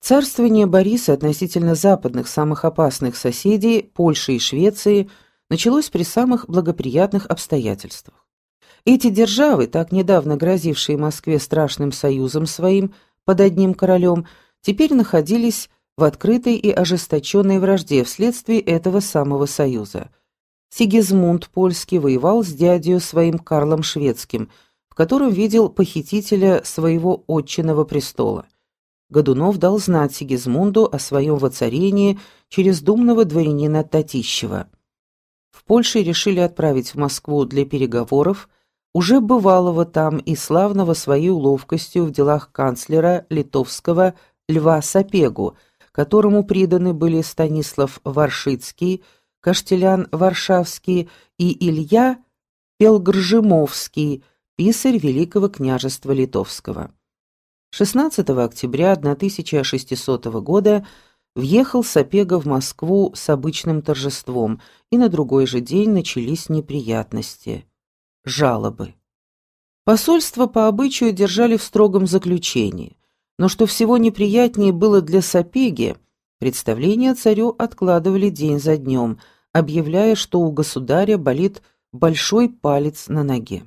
Царствование Бориса относительно западных самых опасных соседей, Польши и Швеции, началось при самых благоприятных обстоятельствах. Эти державы, так недавно грозившие Москве страшным союзом своим под одним королем, теперь находились в открытой и ожесточенной вражде вследствие этого самого союза. Сигизмунд Польский воевал с дядею своим Карлом Шведским, в котором видел похитителя своего отчинного престола. Годунов дал знать Сигизмунду о своем воцарении через думного дворянина Татищева. В Польше решили отправить в Москву для переговоров уже бывалого там и славного своей ловкостью в делах канцлера литовского Льва Сапегу, которому приданы были Станислав Варшицкий, Каштелян Варшавский и Илья Пелгржимовский, писарь Великого княжества Литовского. 16 октября 1600 года въехал Сапега в Москву с обычным торжеством, и на другой же день начались неприятности. Жалобы. Посольство по обычаю держали в строгом заключении, но что всего неприятнее было для Сапеги, представления царю откладывали день за днем, объявляя, что у государя болит большой палец на ноге.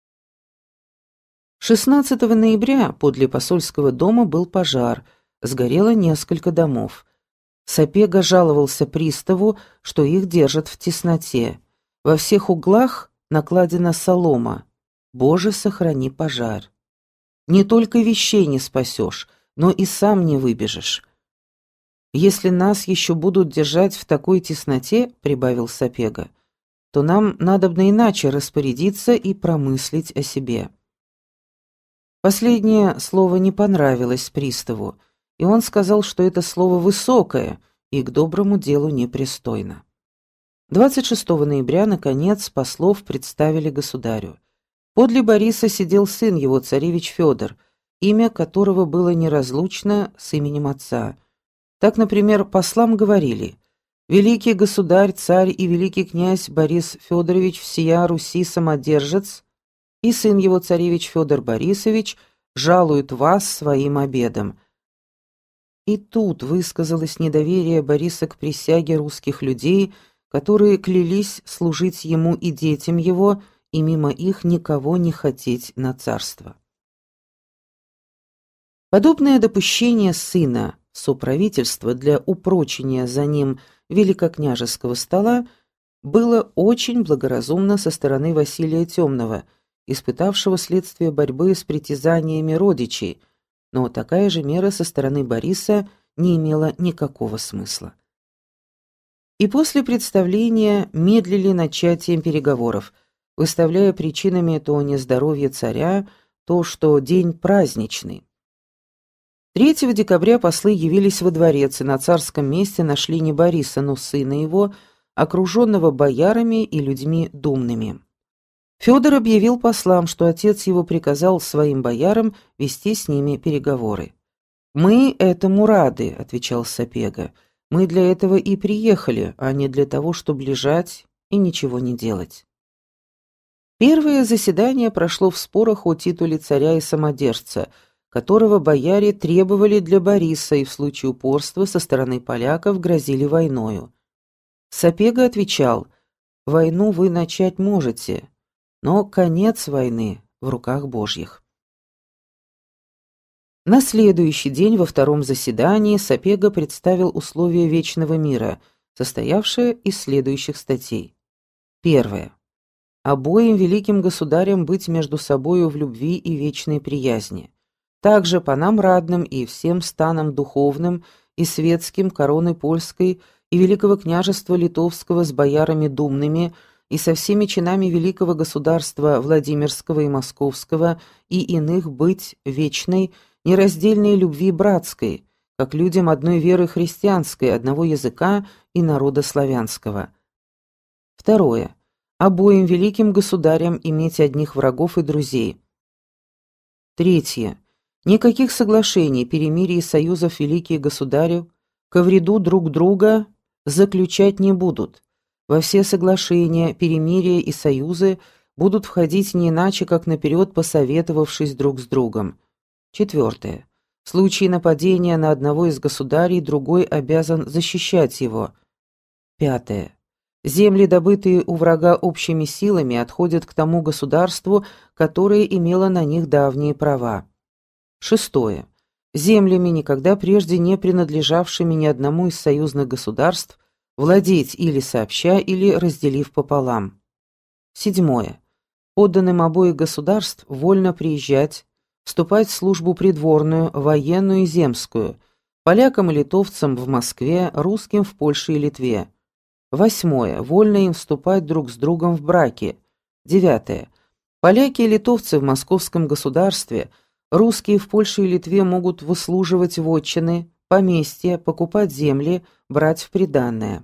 16 ноября подле посольского дома был пожар, сгорело несколько домов. Сапега жаловался приставу, что их держат в тесноте. Во всех углах накладена солома. Боже, сохрани пожар. Не только вещей не спасешь, но и сам не выбежишь. Если нас еще будут держать в такой тесноте, прибавил Сапега, то нам надобно иначе распорядиться и промыслить о себе. Последнее слово не понравилось приставу, и он сказал, что это слово высокое и к доброму делу непристойно. 26 ноября, наконец, послов представили государю. Подле Бориса сидел сын его, царевич Федор, имя которого было неразлучно с именем отца. Так, например, послам говорили: «Великий государь, царь и великий князь Борис Федорович всея Руси самодержец и сын его, царевич Федор Борисович, жалуют вас своим обедом». И тут высказалось недоверие Бориса к присяге русских людей, которые клялись служить ему и детям его, и мимо их никого не хотеть на царство. Подобное допущение сына в соправительство для упрочения за ним великокняжеского стола было очень благоразумно со стороны Василия Темного, испытавшего следствие борьбы с притязаниями родичей, но такая же мера со стороны Бориса не имела никакого смысла. И после представления медлили начатием переговоров, выставляя причинами то нездоровье царя, то, что день праздничный. 3 декабря послы явились во дворец и на царском месте нашли не Бориса, но сына его, окруженного боярами и людьми думными. Федор объявил послам, что отец его приказал своим боярам вести с ними переговоры. «Мы этому рады», — отвечал Сапега. «Мы для этого и приехали, а не для того, чтобы лежать и ничего не делать». Первое заседание прошло в спорах о титуле царя и самодержца, которого бояре требовали для Бориса и в случае упорства со стороны поляков грозили войною. Сапега отвечал: «Войну вы начать можете, но конец войны в руках Божьих». На следующий день во втором заседании Сапега представил условия вечного мира, состоявшие из следующих статей. Первое. Обоим великим государям быть между собою в любви и вечной приязни. Также по нам равным и всем станам духовным и светским короны польской и великого княжества литовского с боярами думными и со всеми чинами великого государства Владимирского и Московского и иных быть вечной, нераздельной любви братской, как людям одной веры христианской, одного языка и народа славянского. Второе. Обоим великим государям иметь одних врагов и друзей. Третье. Никаких соглашений, перемирий и союзов великие государю ко вреду друг друга заключать не будут. Во все соглашения, перемирия и союзы будут входить не иначе, как наперед посоветовавшись друг с другом. Четвертое. В случае нападения на одного из государей другой обязан защищать его. 5. Земли, добытые у врага общими силами, отходят к тому государству, которое имело на них давние права. 6. Землями, никогда прежде не принадлежавшими ни одному из союзных государств, владеть или сообща, или разделив пополам. 7. Подданным обоих государств вольно приезжать, вступать в службу придворную, военную и земскую, полякам и литовцам в Москве, русским в Польше и Литве. 8. Вольно им вступать друг с другом в браки. 9. Поляки и литовцы в московском государстве, русские в Польше и Литве могут выслуживать вотчины, поместья, покупать земли, брать в приданое.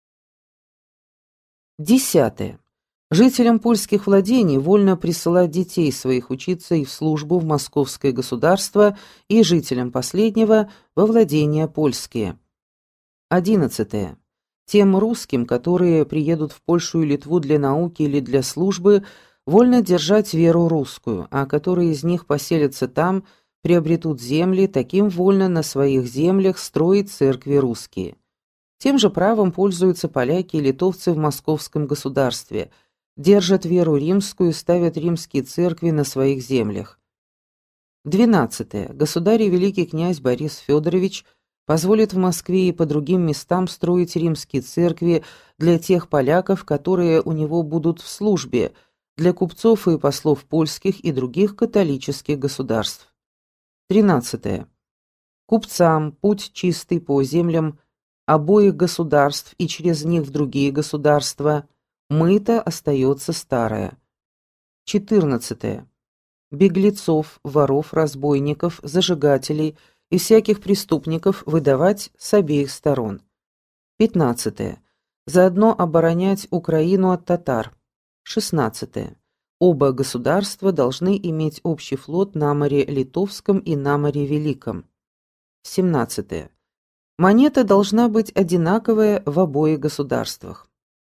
10. Жителям польских владений вольно присылать детей своих учиться и в службу в московское государство, и жителям последнего во владения польские. 11. Тем русским, которые приедут в Польшу и Литву для науки или для службы, вольно держать веру русскую, а которые из них поселятся там, приобретут земли, таким вольно на своих землях строить церкви русские. Тем же правом пользуются поляки и литовцы в московском государстве, держат веру римскую и ставят римские церкви на своих землях. 12. Государь и великий князь Борис Федорович позволит в Москве и по другим местам строить римские церкви для тех поляков, которые у него будут в службе, для купцов и послов польских и других католических государств. 13. Купцам путь чистый по землям обоих государств и через них в другие государства, мыто остается старое. 14. Беглецов, воров, разбойников, зажигателей и всяких преступников выдавать с обеих сторон. 15. Заодно оборонять Украину от татар. 16. Оба государства должны иметь общий флот на море Литовском и на море Великом. 17. Монета должна быть одинаковая в обоих государствах.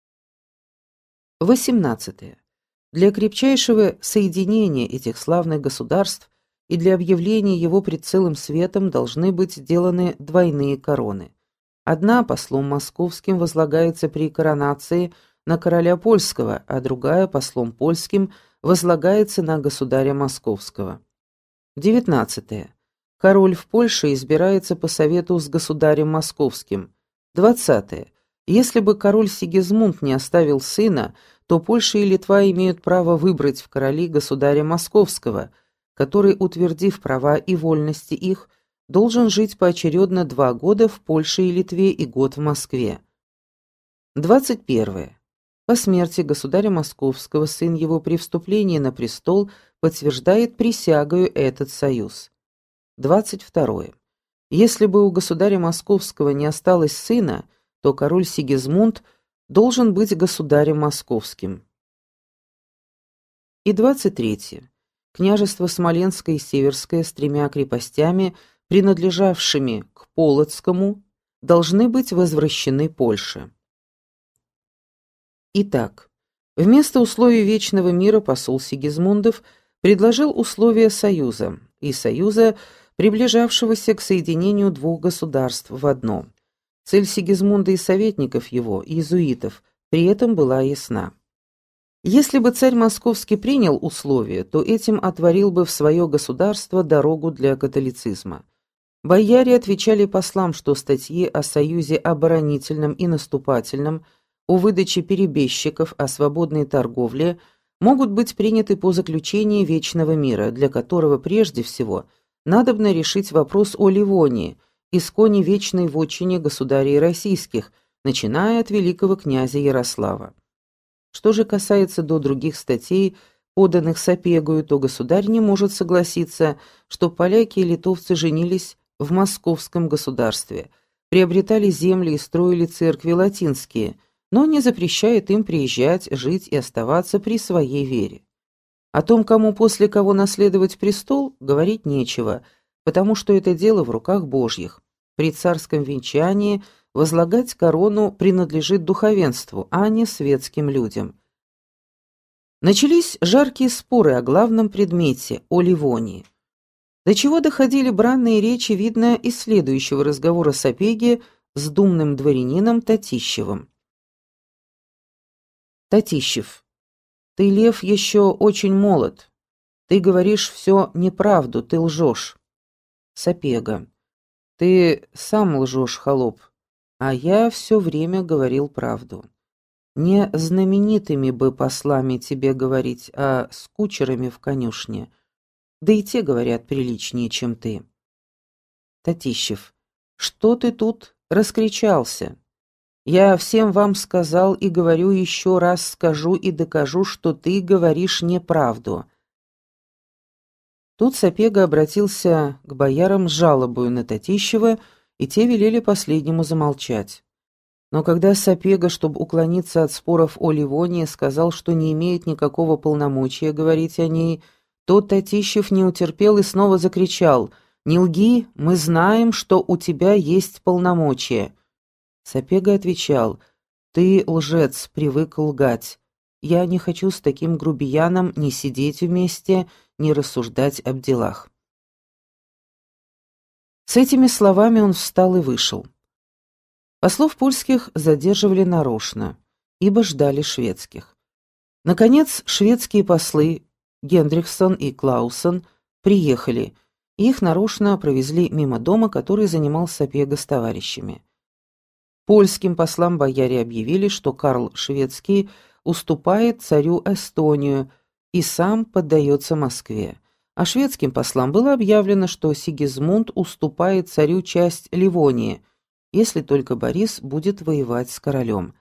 18. Для крепчайшего соединения этих славных государств и для объявления его пред целым светом должны быть сделаны двойные короны. Одна послом московским возлагается при коронации на короля польского, а другая послом польским возлагается на государя московского. 19. Король в Польше избирается по совету с государем московским. 20. Если бы король Сигизмунд не оставил сына, то Польша и Литва имеют право выбрать в короли государя московского, который, утвердив права и вольности их, должен жить поочередно 2 года в Польше и Литве и год в Москве. 21. По смерти государя московского сын его при вступлении на престол подтверждает присягою этот союз. 22. Если бы у государя московского не осталось сына, то король Сигизмунд должен быть государем московским. И 23. Княжество Смоленское и Северское с 3 крепостями, принадлежавшими к Полоцкому, должны быть возвращены Польше. Итак, вместо условий вечного мира посол Сигизмундов предложил условия союза, и союза, приближавшегося к соединению 2 государств в одно. Цель Сигизмунда и советников его, иезуитов, при этом была ясна. Если бы царь московский принял условия, то этим отворил бы в свое государство дорогу для католицизма. Бояре отвечали послам, что статьи о союзе оборонительном и наступательном, о выдаче перебежчиков, о свободной торговле могут быть приняты по заключении вечного мира, для которого прежде всего надобно решить вопрос о Ливонии, исконе вечной вотчине государей российских, начиная от великого князя Ярослава. Что же касается до других статей, поданных Сапегою, то государь не может согласиться, что поляки и литовцы женились в московском государстве, приобретали земли и строили церкви латинские, но не запрещает им приезжать, жить и оставаться при своей вере. О том, кому после кого наследовать престол, говорить нечего, потому что это дело в руках Божьих. При царском венчании возлагать корону принадлежит духовенству, а не светским людям. Начались жаркие споры о главном предмете, о Ливонии. До чего доходили бранные речи, видно из следующего разговора Сапеги с думным дворянином Татищевым. Татищев: ты, Лев, еще очень молод. Ты говоришь все неправду, ты лжешь. Сапега: ты сам лжешь, холоп, а я все время говорил правду. Не знаменитыми бы послами тебе говорить, а с кучерами в конюшне. Да и те говорят приличнее, чем ты. Татищев: что ты тут раскричался? Я всем вам сказал и говорю еще раз, скажу и докажу, что ты говоришь неправду. Тут Сапега обратился к боярам с жалобою на Татищева, и те велели последнему замолчать. Но когда Сапега, чтобы уклониться от споров о Ливонии, сказал, что не имеет никакого полномочия говорить о ней, то Татищев не утерпел и снова закричал: «Не лги, мы знаем, что у тебя есть полномочия». Сапега отвечал: «Ты лжец, привык лгать. Я не хочу с таким грубияном ни сидеть вместе, ни рассуждать об делах». С этими словами он встал и вышел. Послов польских задерживали нарочно, ибо ждали шведских. Наконец, шведские послы Гендриксон и Клаусон приехали, и их нарочно провезли мимо дома, который занимал Сапега с товарищами. Польским послам бояре объявили, что Карл Шведский уступает царю Эстонию и сам поддается Москве, а шведским послам было объявлено, что Сигизмунд уступает царю часть Ливонии, если только Борис будет воевать с королем.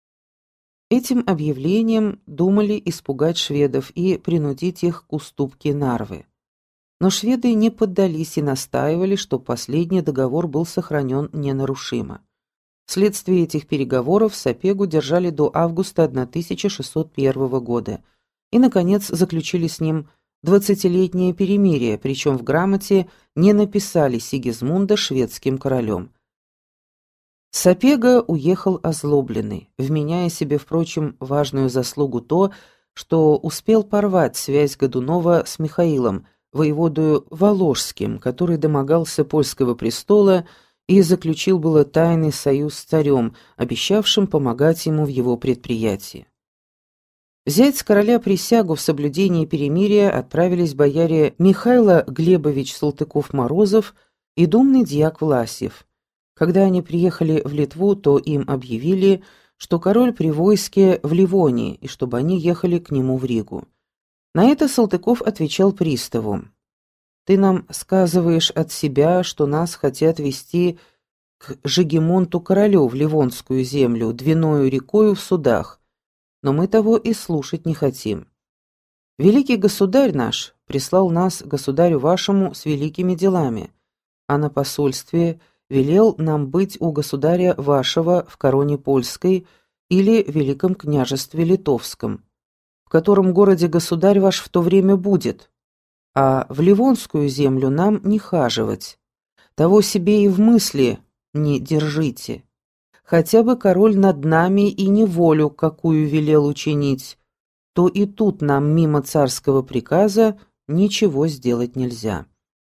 Этим объявлением думали испугать шведов и принудить их к уступке Нарвы. Но шведы не поддались и настаивали, что последний договор был сохранен ненарушимо. Вследствие этих переговоров Сапегу держали до августа 1601 года и, наконец, заключили с ним 20-летнее перемирие, причем в грамоте не написали Сигизмунда шведским королем. Сапега уехал озлобленный, вменяя себе, впрочем, важную заслугу то, что успел порвать связь Годунова с Михаилом, воеводою Воложским, который домогался польского престола и заключил было тайный союз с царем, обещавшим помогать ему в его предприятии. Взять с короля присягу в соблюдении перемирия отправились бояре Михаил Глебович Салтыков-Морозов и думный дьяк Власьев. Когда они приехали в Литву, то им объявили, что король при войске в Ливонии, и чтобы они ехали к нему в Ригу. На это Салтыков отвечал приставу: «Ты нам сказываешь от себя, что нас хотят вести к Жигемонту-королю в Ливонскую землю, Двиною рекою в судах, но мы того и слушать не хотим. Великий государь наш прислал нас государю вашему с великими делами, а на посольстве велел нам быть у государя вашего в короне польской или Великом княжестве Литовском, в котором городе государь ваш в то время будет, а в Ливонскую землю нам не хаживать. Того себе и в мысли не держите. Хотя бы король над нами и неволю какую велел учинить, то и тут нам мимо царского приказа ничего сделать нельзя».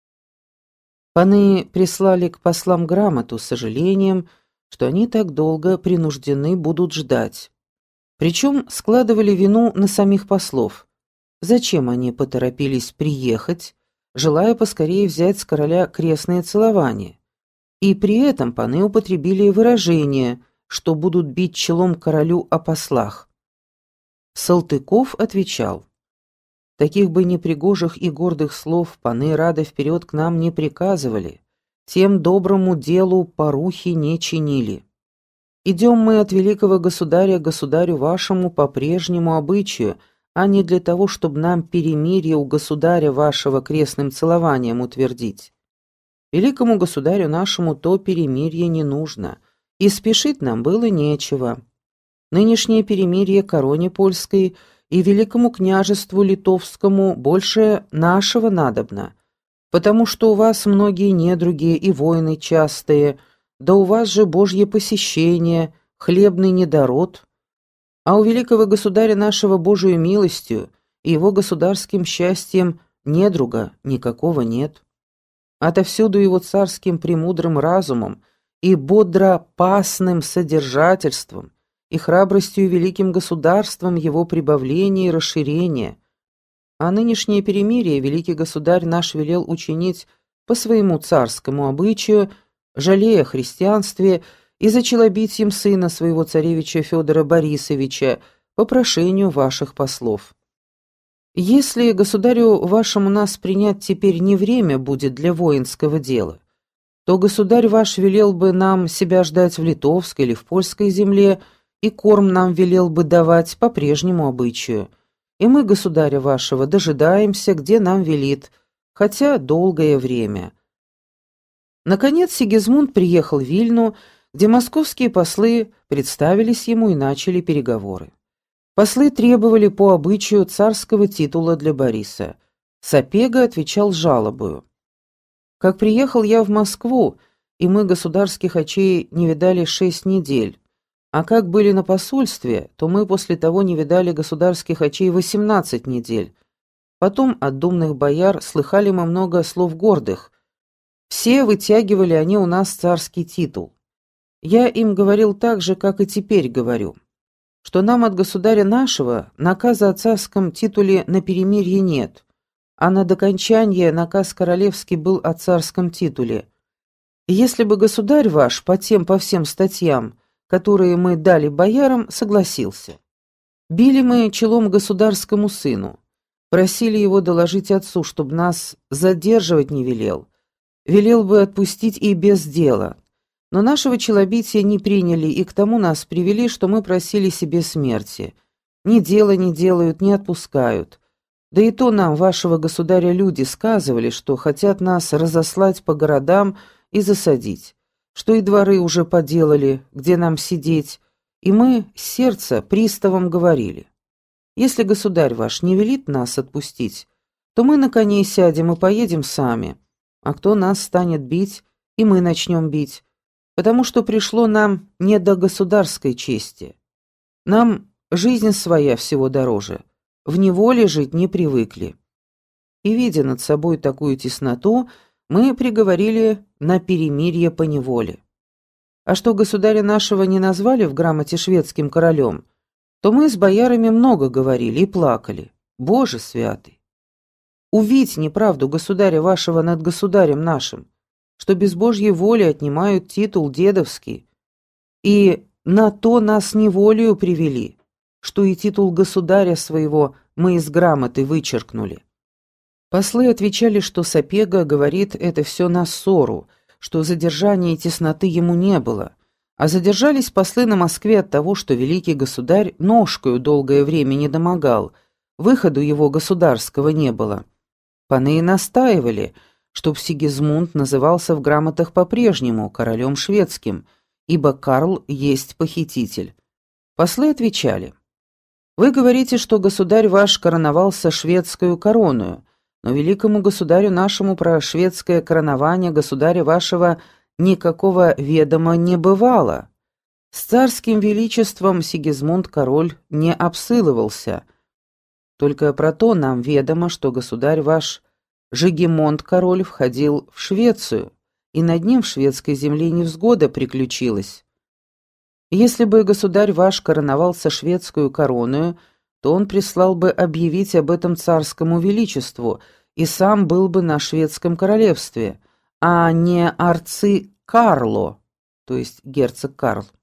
Паны прислали к послам грамоту с сожалением, что они так долго принуждены будут ждать. Причем складывали вину на самих послов. Зачем они поторопились приехать, желая поскорее взять с короля крестное целование? И при этом паны употребили выражение, что будут бить челом королю о послах. Салтыков отвечал: «Таких бы непригожих и гордых слов паны рады вперед к нам не приказывали, тем доброму делу порухи не чинили. Идем мы от великого государя к государю вашему по прежнему обычаю, а не для того, чтобы нам перемирие у государя вашего крестным целованием утвердить. Великому государю нашему то перемирие не нужно, и спешить нам было нечего. Нынешнее перемирие короне польской и Великому княжеству Литовскому больше нашего надобно, потому что у вас многие недруги и войны частые, да у вас же Божье посещение, хлебный недород, а у великого государя нашего Божию милостью и его государским счастьем недруга никакого нет. отовсюду его царским премудрым разумом и бодропасным содержательством, и храбростью и великим государством его прибавления и расширения. А нынешнее перемирие великий государь наш велел учинить по своему царскому обычаю, жалея о христианстве и за челобитием сына своего царевича Федора Борисовича по прошению ваших послов. Если государю вашему нас принять теперь не время будет для воинского дела, то государь ваш велел бы нам себя ждать в литовской или в польской земле, и корм нам велел бы давать по прежнему обычаю. И мы государя вашего дожидаемся, где нам велит, хотя долгое время». Наконец Сигизмунд приехал в Вильну, где московские послы представились ему и начали переговоры. Послы требовали по обычаю царского титула для Бориса. Сапега отвечал жалобою. «Как приехал я в Москву, и мы государских очей не видали 6 недель, а как были на посольстве, то мы после того не видали государских очей 18 недель. Потом от думных бояр слыхали мы много слов гордых. Все вытягивали они у нас царский титул. Я им говорил так же, как и теперь говорю, что нам от государя нашего наказа о царском титуле на перемирие нет, а на докончанье наказ королевский был о царском титуле. Если бы государь ваш по всем статьям, которые мы дали боярам, согласился. Били мы челом государскому сыну, просили его доложить отцу, чтобы нас задерживать не велел. Велел бы отпустить и без дела. Но нашего челобития не приняли и к тому нас привели, что мы просили себе смерти. Ни дела не делают, не отпускают. Да и то нам, вашего государя, люди сказывали, что хотят нас разослать по городам и засадить, что и дворы уже поделали, где нам сидеть, и мы с сердца приставом говорили. Если государь ваш не велит нас отпустить, то мы на коней сядем и поедем сами, а кто нас станет бить, и мы начнем бить, потому что пришло нам не до государской чести. Нам жизнь своя всего дороже, в неволе жить не привыкли. И, видя над собой такую тесноту, мы приговорили на перемирие по неволе. А что государя нашего не назвали в грамоте шведским королем, то мы с боярами много говорили и плакали. Боже святый! Увидь неправду государя вашего над государем нашим, что без Божьей воли отнимают титул дедовский, и на то нас неволею привели, что и титул государя своего мы из грамоты вычеркнули. Послы отвечали, что Сапега говорит это все на ссору, что задержания и тесноты ему не было, а задержались послы на Москве от того, что великий государь ножкою долгое время не домогал, выходу его государского не было. Паны и настаивали, чтоб Сигизмунд назывался в грамотах по-прежнему королем шведским, ибо Карл есть похититель. Послы отвечали: «Вы говорите, что государь ваш короновался шведскую короною, но великому государю нашему про шведское коронование государя вашего никакого ведома не бывало. С царским величеством Сигизмунд король не обсылывался. Только про то нам ведомо, что государь ваш Жигемонт король входил в Швецию, и над ним в шведской земле невзгода приключилась. Если бы государь ваш короновался шведскую короною, то он прислал бы объявить об этом царскому величеству и сам был бы на шведском королевстве, а не арци Карло, то есть герцог Карл.